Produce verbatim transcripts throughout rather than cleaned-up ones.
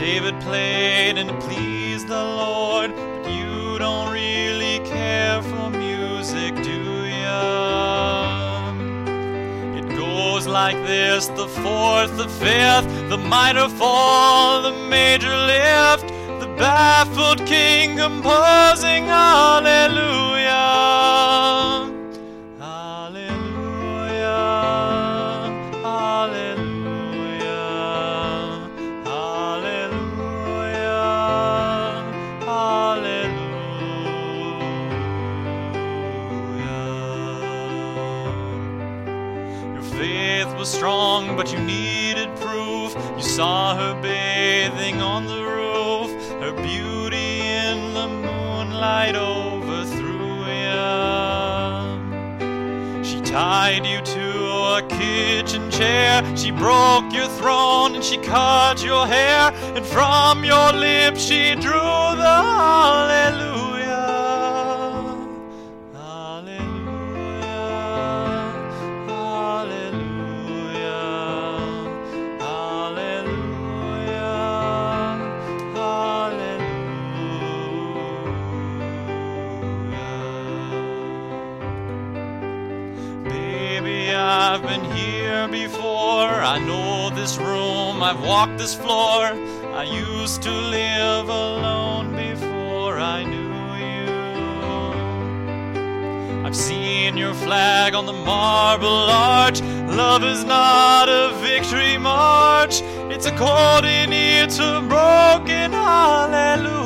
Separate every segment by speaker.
Speaker 1: David played and it pleased the Lord, but you don't really care for music, do ya? It goes like this: the fourth, the fifth, the minor fall, the major lift, the baffled king composing hallelujah. Strong, but you needed proof. You saw her bathing on the roof. Her beauty in the moonlight overthrew you. She tied you to a kitchen chair. She broke your throne and she cut your hair. And from your lips she drew the hallelujah. I've been here before. I know this room, I've walked this floor. I used to live alone before I knew you. I've seen your flag on the marble arch. Love is not a victory march. It's a calling, it's a broken hallelujah.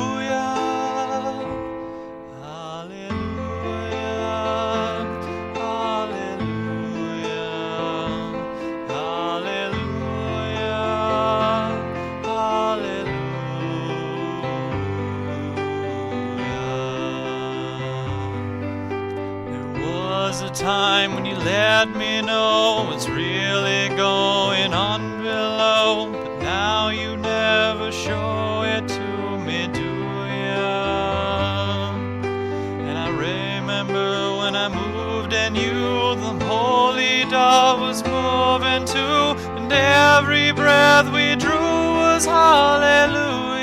Speaker 1: A time when you let me know what's really going on below, but now you never show it to me, do ya? And I remember when I moved and you, the holy dove was moving too, and every breath we drew was hallelujah.